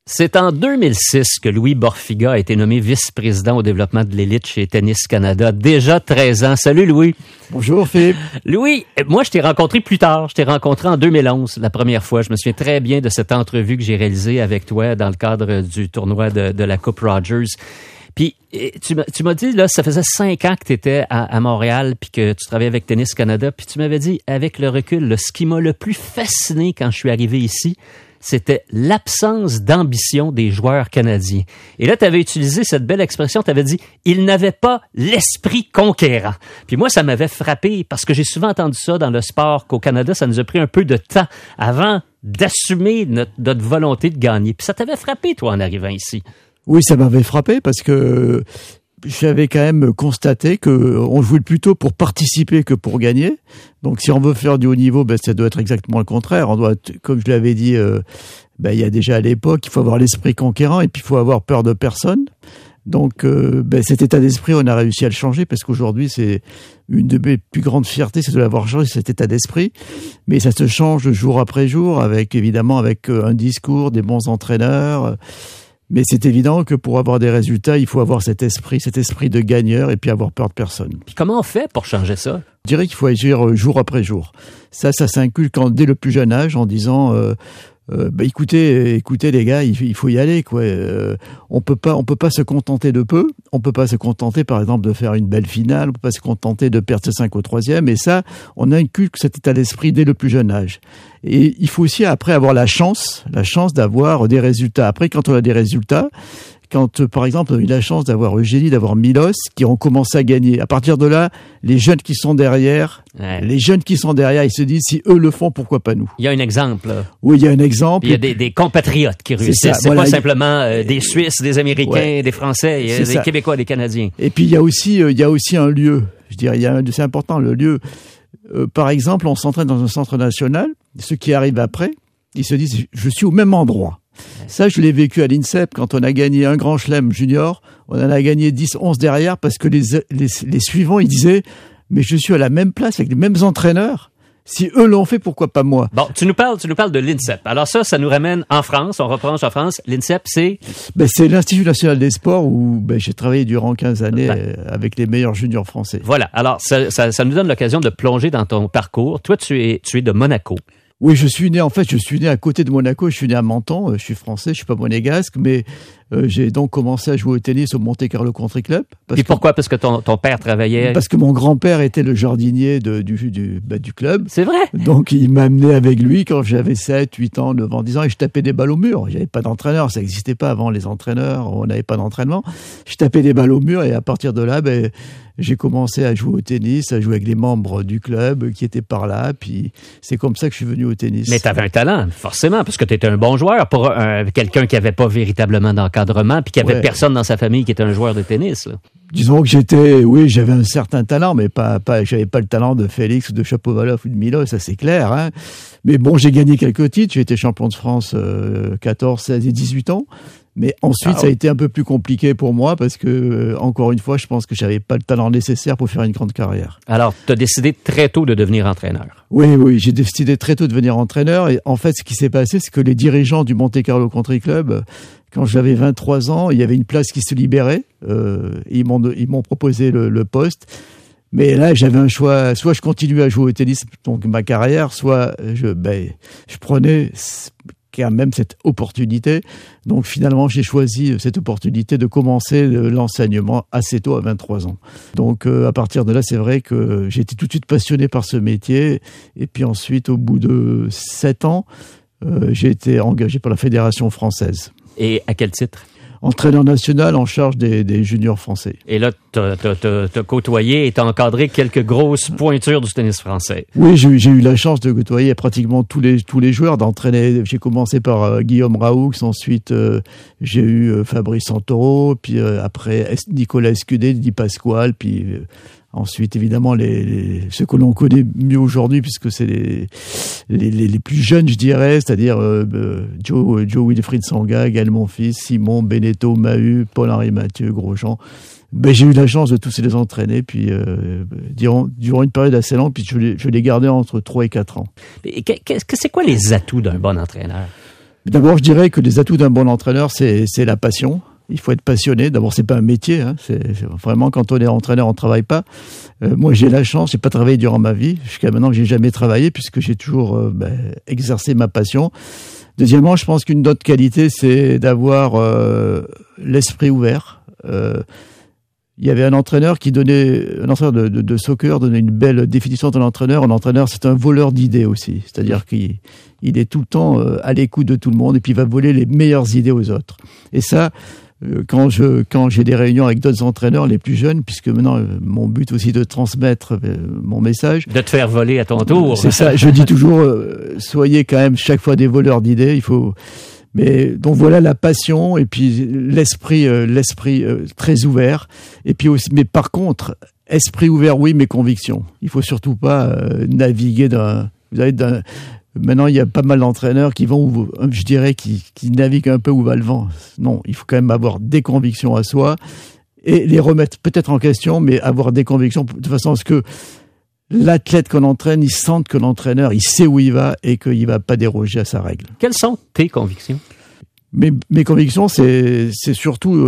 C'est en 2006 que Louis Borfiga a été nommé vice-président au développement de l'élite chez Tennis Canada. Déjà 13 ans. Salut Louis. Bonjour Philippe. Louis, moi je t'ai rencontré plus tard. Je t'ai rencontré en 2011, la première fois. Je me souviens très bien de cette entrevue que j'ai réalisée avec toi dans le cadre du tournoi de la Coupe Rogers. Puis tu m'as dit, là, ça faisait 5 ans que tu étais à Montréal puis que tu travaillais avec Tennis Canada. Puis tu m'avais dit, avec le recul, là, ce qui m'a le plus fasciné quand je suis arrivé ici, c'était l'absence d'ambition des joueurs canadiens. Et là, tu avais utilisé cette belle expression, tu avais dit « ils n'avaient pas l'esprit conquérant ». Puis moi, ça m'avait frappé parce que j'ai souvent entendu ça dans le sport, qu'au Canada, ça nous a pris un peu de temps avant d'assumer notre volonté de gagner. Puis ça t'avait frappé, toi, en arrivant ici. Oui, ça m'avait frappé parce que j'avais quand même constaté que on jouait plutôt pour participer que pour gagner. Donc, si on veut faire du haut niveau, ça doit être exactement le contraire. On doit, comme je l'avais dit, il y a déjà à l'époque, il faut avoir l'esprit conquérant et puis il faut avoir peur de personne. Donc, cet état d'esprit, on a réussi à le changer parce qu'aujourd'hui, c'est une de mes plus grandes fiertés, c'est de l'avoir changé, cet état d'esprit. Mais ça se change jour après jour avec un discours, des bons entraîneurs. Mais c'est évident que pour avoir des résultats, il faut avoir cet esprit de gagneur et puis avoir peur de personne. Puis comment on fait pour changer ça? Je dirais qu'il faut agir jour après jour. Ça s'inculque dès le plus jeune âge en disant écoutez les gars, il faut y aller quoi. On peut pas se contenter de peu. On peut pas se contenter par exemple de faire une belle finale. On peut pas se contenter de perdre 5 au 3e. Et ça, on inculque cet état d'esprit dès le plus jeune âge. Et il faut aussi après avoir la chance d'avoir des résultats. Après, quand on a des résultats, quand, par exemple, on a eu la chance d'avoir Eugénie, d'avoir Milos, qui ont commencé à gagner. À partir de là, les jeunes qui sont derrière, ils se disent, si eux le font, pourquoi pas nous? Il y a un exemple, là. Oui, il y a un exemple. Il y a des compatriotes qui réussissent. C'est pas simplement des Suisses, des Américains, des Français, il y a des Québécois, des Canadiens. Et puis, il y a aussi un lieu. Je dirais, c'est important, le lieu. Par exemple, on s'entraîne dans un centre national. Ceux qui arrivent après, ils se disent, je suis au même endroit. Ça, je l'ai vécu à l'INSEP quand on a gagné un grand chelem junior. On en a gagné 10, 11 derrière parce que les suivants, ils disaient « Mais je suis à la même place avec les mêmes entraîneurs. Si eux l'ont fait, pourquoi pas moi ?» Bon, tu nous parles de l'INSEP. Alors ça nous ramène en France. On replonge en France. L'INSEP, c'est? C'est l'Institut national des sports où j'ai travaillé durant 15 années avec les meilleurs juniors français. Voilà. Alors, ça nous donne l'occasion de plonger dans ton parcours. Toi, tu es de Monaco. Oui, je suis né à côté de Monaco, je suis né à Menton, je suis français, je suis pas monégasque, mais j'ai donc commencé à jouer au tennis au Monte Carlo Country Club. Et pourquoi? Parce que ton père travaillait? Parce que mon grand-père était le jardinier du club. C'est vrai? Donc il m'a amené avec lui quand j'avais 7, 8 ans, 9 ans, 10 ans, et je tapais des balles au mur. J'avais pas d'entraîneur, ça n'existait pas avant les entraîneurs, on n'avait pas d'entraînement. Je tapais des balles au mur et à partir de là, j'ai commencé à jouer au tennis, à jouer avec les membres du club qui étaient par là, puis c'est comme ça que je suis venu au tennis. Mais t'avais un talent, forcément, parce que t'étais un bon joueur pour quelqu'un qui avait pas véritablement d'encadrement, puis qui avait personne dans sa famille qui était un joueur de tennis, là. Disons que j'avais un certain talent, mais j'avais pas le talent de Félix ou de Chapovalov ou de Milos, ça c'est clair, hein. Mais bon, j'ai gagné quelques titres, j'ai été champion de France 14, 16 et 18 ans. Mais ensuite, ça a été un peu plus compliqué pour moi parce que, encore une fois, je pense que j'avais pas le talent nécessaire pour faire une grande carrière. Alors, tu as décidé très tôt de devenir entraîneur. Oui, j'ai décidé très tôt de devenir entraîneur. Et en fait, ce qui s'est passé, c'est que les dirigeants du Monte Carlo Country Club, quand j'avais 23 ans, il y avait une place qui se libérait. Ils m'ont proposé le poste. Mais là, j'avais un choix. Soit je continuais à jouer au tennis, donc ma carrière, soit je prenais quand même cette opportunité. Donc finalement, j'ai choisi cette opportunité de commencer l'enseignement assez tôt, à 23 ans. Donc à partir de là, c'est vrai que j'ai été tout de suite passionné par ce métier. Et puis ensuite, au bout de 7 ans, j'ai été engagé par la Fédération française. Et à quel titre? Entraîneur national en charge des juniors français. Et là, t'as côtoyé et t'as encadré quelques grosses pointures du tennis français. Oui, j'ai eu la chance de côtoyer pratiquement tous les joueurs, d'entraîner. J'ai commencé par Guillaume Raoux, ensuite j'ai eu Fabrice Santoro, puis après Nicolas Escudé, Di Pasquale, puis ensuite, évidemment, ceux que l'on connaît mieux aujourd'hui, puisque c'est les plus jeunes, je dirais, c'est-à-dire Joe Wilfried Tsonga, Gaël Monfils, Simon, Beneteau, Mahut, Paul-Henri Mathieu, Grosjean. J'ai eu la chance de tous les entraîner, puis durant une période assez longue, puis je l'ai gardé entre 3 et 4 ans. C'est quoi les atouts d'un bon entraîneur? D'abord, je dirais que les atouts d'un bon entraîneur, c'est la passion. Il faut être passionné. D'abord, c'est pas un métier. Hein. C'est vraiment, quand on est entraîneur, on travaille pas. Moi, j'ai la chance, j'ai pas travaillé durant ma vie. Jusqu'à maintenant, j'ai jamais travaillé puisque j'ai toujours exercé ma passion. Deuxièmement, je pense qu'une autre qualité, c'est d'avoir l'esprit ouvert. Il y avait un entraîneur de soccer donnait une belle définition d'un entraîneur. Un entraîneur, c'est un voleur d'idées aussi. C'est-à-dire qu'il est tout le temps à l'écoute de tout le monde et puis il va voler les meilleures idées aux autres. Et ça, quand j'ai des réunions avec d'autres entraîneurs, les plus jeunes, puisque maintenant, mon but aussi de transmettre mon message. De te faire voler à ton tour. C'est ça. Je dis toujours, soyez quand même chaque fois des voleurs d'idées. Mais donc voilà la passion et puis l'esprit très ouvert. Et puis aussi, mais par contre, esprit ouvert, oui, mais conviction. Il faut surtout pas naviguer Maintenant, il y a pas mal d'entraîneurs qui vont, je dirais, qui naviguent un peu où va le vent. Non, il faut quand même avoir des convictions à soi et les remettre peut-être en question, mais avoir des convictions de façon à ce que l'athlète qu'on entraîne, il sente que l'entraîneur, il sait où il va et qu'il va pas déroger à sa règle. Quelles sont tes convictions? Mes convictions, c'est surtout,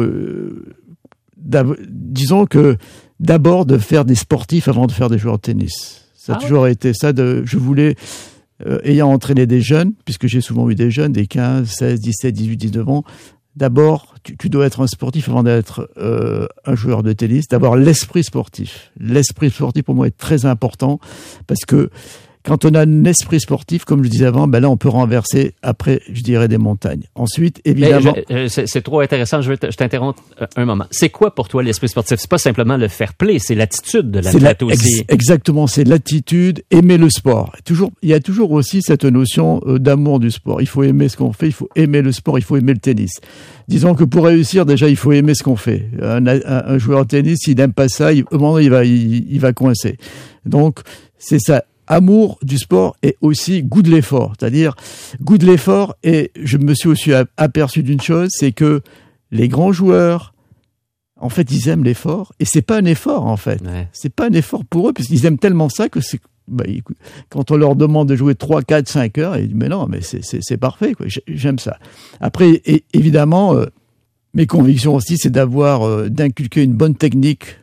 disons que d'abord de faire des sportifs avant de faire des joueurs de tennis. Ça a toujours été ça. Je voulais, ayant entraîné des jeunes, puisque j'ai souvent eu des jeunes, des 15, 16, 17, 18, 19 ans, d'abord, tu dois être un sportif avant d'être un joueur de tennis. D'abord, l'esprit sportif. L'esprit sportif, pour moi, est très important parce que quand on a un esprit sportif, comme je disais avant, là, on peut renverser, après, je dirais, des montagnes. Ensuite, évidemment... C'est trop intéressant, je t'interromps un moment. C'est quoi pour toi l'esprit sportif? C'est pas simplement le fair play, c'est l'attitude de l'athlète aussi. Exactement, c'est l'attitude, aimer le sport. Il y a toujours aussi cette notion d'amour du sport. Il faut aimer ce qu'on fait, il faut aimer le sport, il faut aimer le tennis. Disons que pour réussir, déjà, il faut aimer ce qu'on fait. Un joueur de tennis, s'il n'aime pas ça, il va coincer. Donc, c'est ça. Amour du sport et aussi goût de l'effort. C'est-à-dire, goût de l'effort, et je me suis aussi aperçu d'une chose, c'est que les grands joueurs, en fait, ils aiment l'effort, et c'est pas un effort, en fait. Ouais. C'est pas un effort pour eux, puisqu'ils aiment tellement ça que quand on leur demande de jouer 3, 4, 5 heures, ils disent, mais non, mais c'est parfait, quoi. J'aime ça. Après, évidemment, mes convictions aussi, c'est d'inculquer une bonne technique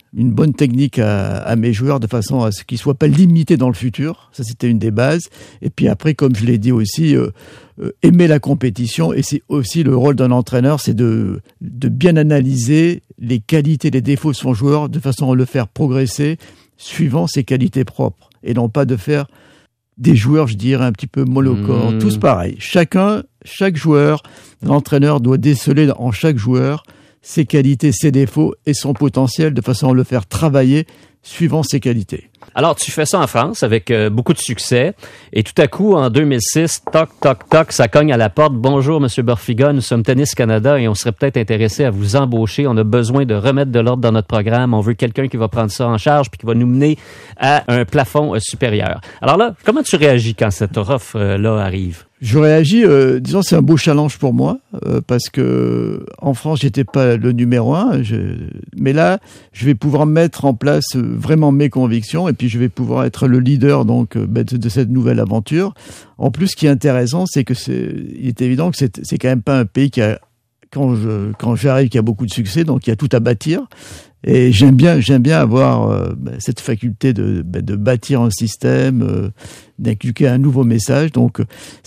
à mes joueurs de façon à ce qu'ils soient pas limités dans le futur. Ça, c'était une des bases. Et puis après, comme je l'ai dit aussi, aimer la compétition. Et c'est aussi le rôle d'un entraîneur, c'est de bien analyser les qualités, les défauts de son joueur de façon à le faire progresser suivant ses qualités propres. Et non pas de faire des joueurs, je dirais, un petit peu monocorps. Tous pareils. Chaque joueur, l'entraîneur doit déceler en chaque joueur ses qualités, ses défauts et son potentiel de façon à le faire travailler suivant ses qualités. Alors, tu fais ça en France avec beaucoup de succès et tout à coup, en 2006, toc, toc, toc, ça cogne à la porte. Bonjour, Monsieur Borfiga, nous sommes Tennis Canada et on serait peut-être intéressé à vous embaucher. On a besoin de remettre de l'ordre dans notre programme. On veut quelqu'un qui va prendre ça en charge puis qui va nous mener à un plafond supérieur. Alors là, comment tu réagis quand cette offre-là arrive? Je réagis, disons, c'est un beau challenge pour moi, parce que en France, j'étais pas le numéro 1, mais là, je vais pouvoir mettre en place vraiment mes convictions, et puis je vais pouvoir être le leader donc de cette nouvelle aventure. En plus, ce qui est intéressant, c'est que il est évident que c'est quand même pas un pays qui a, quand j'arrive, qui a beaucoup de succès, donc il y a tout à bâtir. Et j'aime bien avoir cette faculté de bâtir un système, d'inculquer un nouveau message. Donc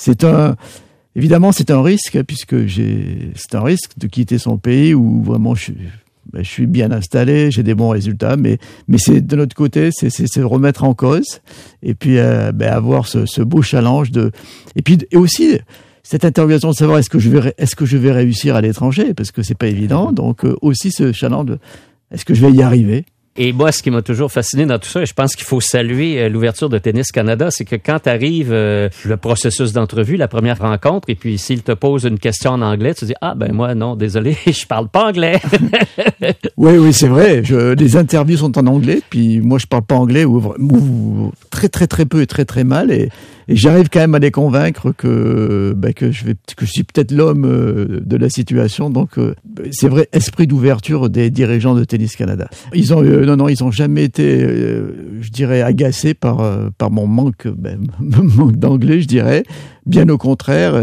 évidemment c'est un risque, puisque c'est un risque de quitter son pays où vraiment je suis bien installé, j'ai des bons résultats, mais c'est de notre côté, c'est remettre en cause et puis avoir ce beau challenge et aussi cette interrogation de savoir est-ce que je vais réussir à l'étranger, parce que c'est pas évident. Donc aussi ce challenge de est-ce que je vais y arriver? Et moi, ce qui m'a toujours fasciné dans tout ça, et je pense qu'il faut saluer l'ouverture de Tennis Canada, c'est que quand arrive le processus d'entrevue, la première rencontre, et puis s'il te pose une question en anglais, tu dis « Ah, ben moi, non, désolé, je parle pas anglais. » Oui, c'est vrai. Les interviews sont en anglais, puis moi, je parle pas anglais, ou très, très, très peu et très, très mal, et j'arrive quand même à les convaincre que je suis peut-être l'homme de la situation. Donc, c'est vrai, esprit d'ouverture des dirigeants de Tennis Canada. Ils ont jamais été, je dirais, agacés par mon manque d'anglais, je dirais. Bien au contraire,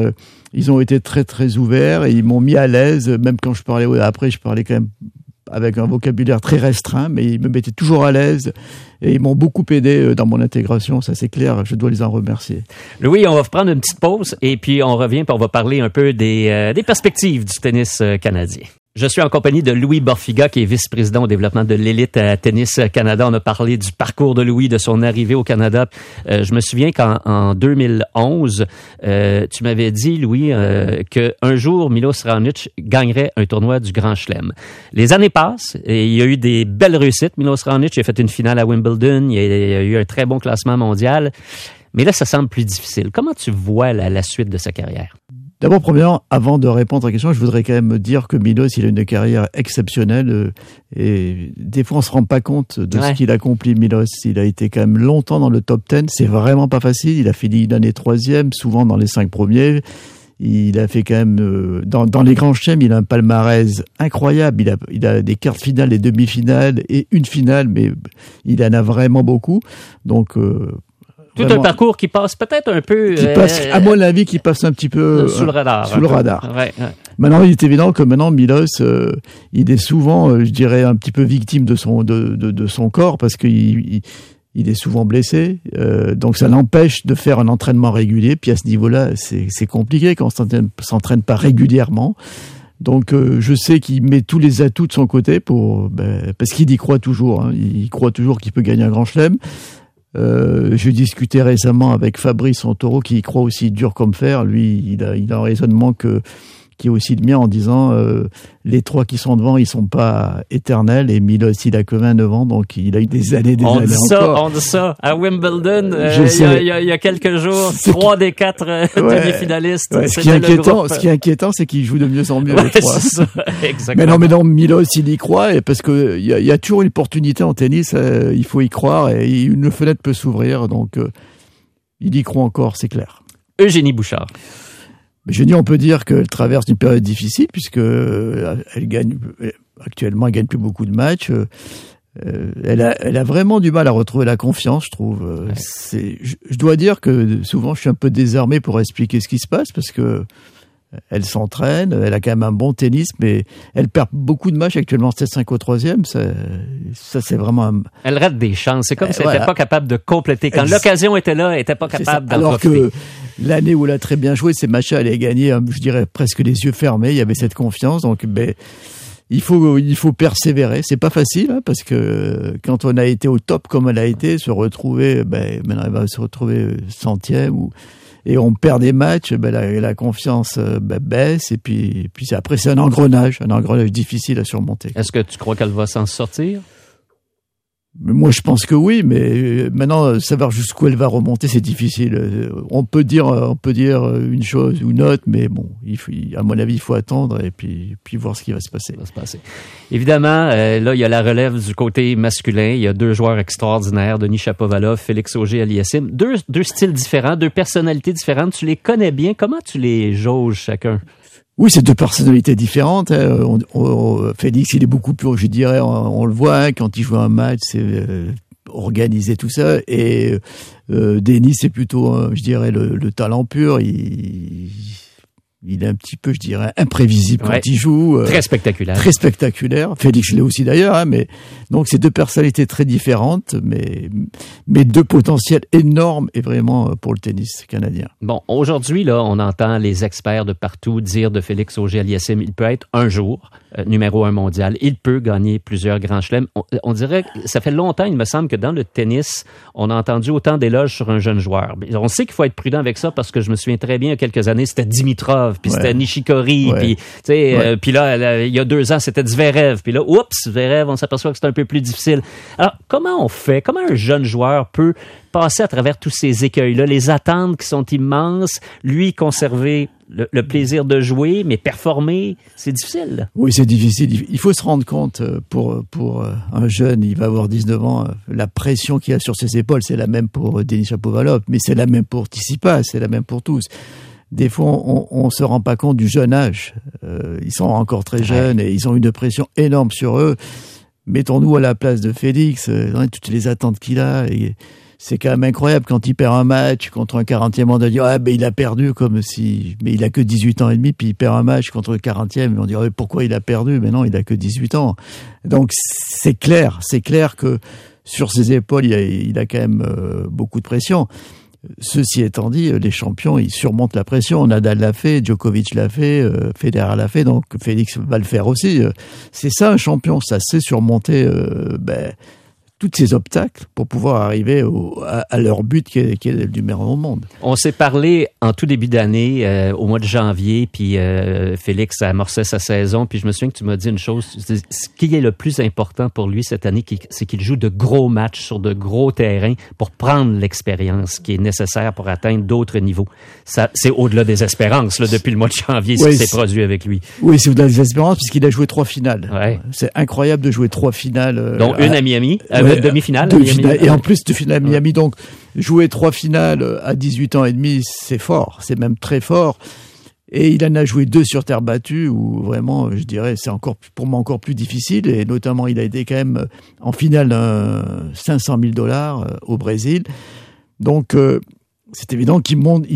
Ils ont été très très ouverts et ils m'ont mis à l'aise, même quand je parlais après, je parlais quand même avec un vocabulaire très restreint, mais ils me mettaient toujours à l'aise et ils m'ont beaucoup aidé dans mon intégration, ça c'est clair, je dois les en remercier. Louis, on va prendre une petite pause et puis on revient puis on va parler un peu des perspectives du tennis canadien. Je suis en compagnie de Louis Borfiga, qui est vice-président au développement de l'élite à Tennis Canada. On a parlé du parcours de Louis, de son arrivée au Canada. Je me souviens qu'en 2011, tu m'avais dit, Louis, qu'un jour, Milos Raonic gagnerait un tournoi du Grand Chelem. Les années passent et il y a eu des belles réussites. Milos Raonic a fait une finale à Wimbledon. Il y a eu un très bon classement mondial. Mais là, ça semble plus difficile. Comment tu vois la suite de sa carrière? D'abord, premièrement, avant de répondre à la question, je voudrais quand même dire que Milos, il a une carrière exceptionnelle et des fois, on se rend pas compte de ce qu'il accomplit, Milos. Il a été quand même longtemps dans le top 10. C'est vraiment pas facile. Il a fini une année 3e, souvent dans les 5 premiers. Il a fait quand même, dans les grands chelems, il a un palmarès incroyable. Il a des quarts de finale, des demi-finales et une finale, mais il en a vraiment beaucoup. Donc, tout vraiment, un parcours qui passe peut-être un peu... à mon avis, qui passe un petit peu... sous le radar. Ouais. Maintenant, il est évident que Milos, il est souvent, je dirais, un petit peu victime de son corps parce qu'il est souvent blessé. Donc, ça l'empêche de faire un entraînement régulier. Puis à ce niveau-là, c'est compliqué quand on s'entraîne pas régulièrement. Donc, je sais qu'il met tous les atouts de son côté parce qu'il y croit toujours. Hein. Il croit toujours qu'il peut gagner un grand chelem. Je discutais récemment avec Fabrice Santoro qui y croit aussi dur comme fer. Lui, il a un raisonnement qui est aussi le mien en disant les 3 qui sont devant, ils sont pas éternels et Milos, il a que 29 ans, donc il a eu des années encore. On dit ça à Wimbledon, il y a quelques jours, 3 des 4 demi-finalistes. Ouais, ce qui est inquiétant, c'est qu'il joue de mieux en mieux, les 3. C'est ça, exactement. Mais non, Milos, il y croit et parce que il y a toujours une opportunité en tennis, il faut y croire et une fenêtre peut s'ouvrir, donc il y croit encore, c'est clair. Eugénie Bouchard. On peut dire qu'elle traverse une période difficile puisque elle gagne plus beaucoup de matchs. Elle a vraiment du mal à retrouver la confiance, je trouve. Ouais. Je dois dire que souvent je suis un peu désarmé pour expliquer ce qui se passe parce que elle s'entraîne, elle a quand même un bon tennis, mais elle perd beaucoup de matchs actuellement. 7-5 au 3e, ça c'est vraiment... Elle rate des chances. C'est comme si elle n'était pas capable de compléter. Quand l'occasion était là, elle n'était pas capable d'en profiter. Alors que l'année où elle a très bien joué, ces matchs-là, elle a gagné, je dirais, presque les yeux fermés. Il y avait cette confiance. Donc, il faut persévérer. C'est pas facile, hein, parce que quand on a été au top comme elle a été, maintenant elle va se retrouver 100e et on perd des matchs, la confiance baisse et puis après c'est un engrenage difficile à surmonter. Est-ce que tu crois qu'elle va s'en sortir? Moi, je pense que oui, mais maintenant, savoir jusqu'où elle va remonter, c'est difficile. On peut dire une chose ou une autre, mais bon, à mon avis, il faut attendre et puis voir ce qui va se passer. Évidemment, là, il y a la relève du côté masculin. Il y a 2 joueurs extraordinaires, Denis Shapovalov, Félix Auger-Aliassime. Deux styles différents, 2 personnalités différentes. Tu les connais bien. Comment tu les jauges chacun? Oui, c'est 2 personnalités différentes. Hein. Félix, il est beaucoup plus, je dirais, on le voit, hein, quand il joue un match, c'est organisé tout ça. Et Denis, c'est plutôt, je dirais, le talent pur. Il est un petit peu, je dirais, imprévisible quand il joue. Très spectaculaire. Très spectaculaire. Félix l'est aussi d'ailleurs, hein, mais donc c'est 2 personnalités très différentes, mais 2 potentiels énormes et vraiment pour le tennis canadien. Bon, aujourd'hui, là, on entend les experts de partout dire de Félix Auger-Aliassime, il peut être un jour numéro 1 mondial. Il peut gagner plusieurs grands chelems. On dirait que ça fait longtemps, il me semble, que dans le tennis, on a entendu autant d'éloges sur un jeune joueur. On sait qu'il faut être prudent avec ça parce que je me souviens très bien, il y a quelques années, c'était Dimitrov, puis c'était Nishikori, puis tu sais, puis là, il y a 2 ans, c'était Zverev, puis là, Zverev, on s'aperçoit que c'est un peu plus difficile. Alors, comment on fait? Comment un jeune joueur peut passer à travers tous ces écueils-là, les attentes qui sont immenses, lui conserver le plaisir de jouer, mais performer, c'est difficile. Oui, c'est difficile. Il faut se rendre compte, pour un jeune, il va avoir 19 ans, la pression qu'il y a sur ses épaules, c'est la même pour Denis Shapovalov, mais c'est la même pour Tsitsipas, c'est la même pour tous. Des fois, on se rend pas compte du jeune âge. Ils sont encore très jeunes et ils ont une pression énorme sur eux. Mettons-nous à la place de Félix, toutes les attentes qu'il a. Et c'est quand même incroyable quand il perd un match contre un 40e, on doit dire il a perdu mais il a que 18 ans et demi, puis il perd un match contre le 40e, on dirait pourquoi il a perdu, mais non, il a que 18 ans. Donc c'est clair que sur ses épaules, il a quand même beaucoup de pression. Ceci étant dit, les champions, ils surmontent la pression. Nadal l'a fait, Djokovic l'a fait, Federer l'a fait, donc Félix va le faire aussi. C'est ça un champion, ça sait surmonter tous ces obstacles pour pouvoir arriver à leur but qui est le numéro 1 au monde. On s'est parlé en tout début d'année, au mois de janvier, puis Félix a amorcé sa saison, puis je me souviens que tu m'as dit une chose, ce qui est le plus important pour lui cette année, c'est qu'il joue de gros matchs sur de gros terrains pour prendre l'expérience qui est nécessaire pour atteindre d'autres niveaux. Ça, c'est au-delà des espérances, là, depuis le mois de janvier, ce qui s'est produit avec lui. Oui, c'est au-delà des espérances, puisqu'il a joué 3 finales. Ouais. C'est incroyable de jouer 3 finales. Dont une à Miami. Demi-finale. Et en plus de finale à Miami. Donc, jouer 3 finales à 18 ans et demi, c'est fort. C'est même très fort. Et il en a joué 2 sur terre battue, où vraiment, je dirais, c'est pour moi encore plus difficile. Et notamment, il a été quand même en finale $500,000 au Brésil. Donc, c'est évident qu'il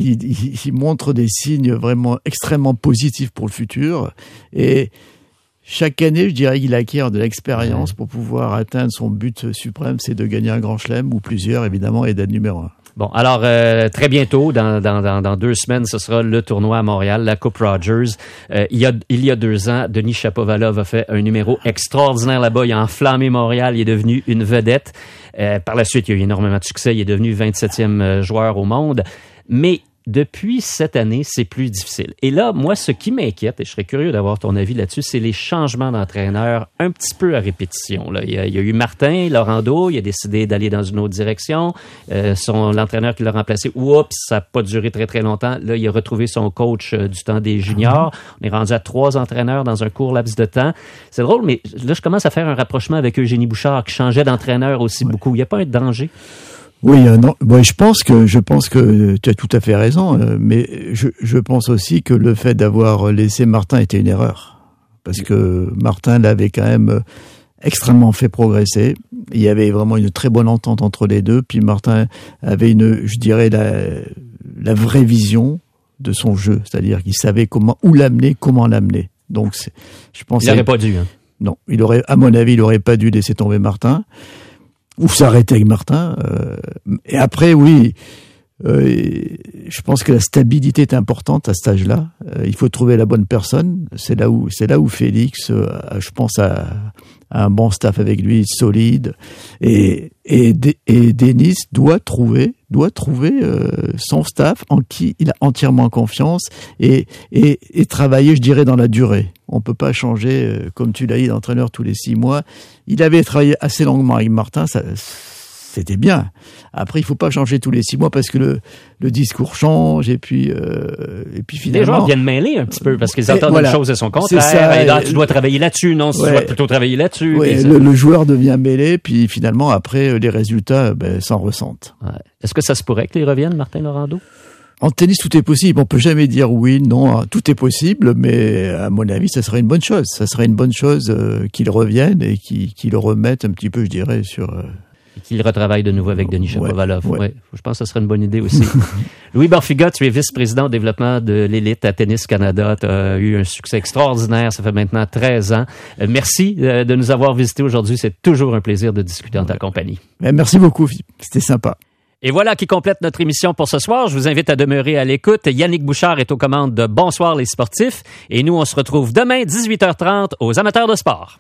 montre des signes vraiment extrêmement positifs pour le futur. Et chaque année, je dirais qu'il acquiert de l'expérience pour pouvoir atteindre son but suprême, c'est de gagner un grand chelem, ou plusieurs évidemment, et d'être numéro 1. Bon, alors très bientôt, dans 2 semaines, ce sera le tournoi à Montréal, la Coupe Rogers. Il y a 2 ans, Denis Shapovalov a fait un numéro extraordinaire là-bas. Il a enflammé Montréal, il est devenu une vedette. Par la suite, il y a eu énormément de succès. Il est devenu 27e joueur au monde. Mais depuis cette année, c'est plus difficile. Et là, moi, ce qui m'inquiète, et je serais curieux d'avoir ton avis là-dessus, c'est les changements d'entraîneur un petit peu à répétition. Là. Il y a eu Martin Laurando, il a décidé d'aller dans une autre direction. L'entraîneur qui l'a remplacé, ça n'a pas duré très, très longtemps. Là, il a retrouvé son coach du temps des juniors. On est rendu à 3 entraîneurs dans un court laps de temps. C'est drôle, mais là, je commence à faire un rapprochement avec Eugénie Bouchard, qui changeait d'entraîneur aussi beaucoup. Il n'y a pas un danger? Oui, non. Bon, je pense que tu as tout à fait raison, mais je pense aussi que le fait d'avoir laissé Martin était une erreur, parce que Martin l'avait quand même extrêmement fait progresser. Il y avait vraiment une très bonne entente entre les deux. Puis Martin avait je dirais la vraie vision de son jeu, c'est-à-dire qu'il savait comment l'amener. Donc, je pense. Il n'aurait pas dû. Hein. Non, à mon avis, il aurait pas dû laisser tomber Martin. Ou s'arrêter avec Martin. Et après, oui, je pense que la stabilité est importante à cet âge-là. Il faut trouver la bonne personne. C'est là où Félix, je pense, a un bon staff avec lui, solide. Et Denis doit trouver son staff en qui il a entièrement confiance et travailler, je dirais, dans la durée. On peut pas changer, comme tu l'as dit, d'entraîneur tous les 6 mois. Il avait travaillé assez longuement avec Martin, c'était bien. Après, il faut pas changer tous les 6 mois parce que le discours change et puis finalement. Les joueurs viennent mêler un petit peu parce qu'ils entendent une chose et son contraire. Ça, et là, tu dois travailler là-dessus. Non, tu dois plutôt travailler là-dessus. Ouais, le joueur devient mêlé, puis finalement, après, les résultats s'en ressentent. Ouais. Est-ce que ça se pourrait qu'ils reviennent, Martin Laurando? En tennis, tout est possible. On peut jamais dire oui, non, tout est possible, mais à mon avis, ça serait une bonne chose. Ça serait une bonne chose qu'ils reviennent et qu'ils le remettent un petit peu, je dirais, sur. Qu'il retravaille de nouveau avec Denis Shapovalov. Ouais. Je pense que ce serait une bonne idée aussi. Louis Borfiga, tu es vice-président au développement de l'élite à Tennis Canada. Tu as eu un succès extraordinaire. Ça fait maintenant 13 ans. Merci de nous avoir visités aujourd'hui. C'est toujours un plaisir de discuter en ta compagnie. Merci beaucoup. C'était sympa. Et voilà qui complète notre émission pour ce soir. Je vous invite à demeurer à l'écoute. Yannick Bouchard est aux commandes de Bonsoir les sportifs. Et nous, on se retrouve demain, 18h30, aux amateurs de sport.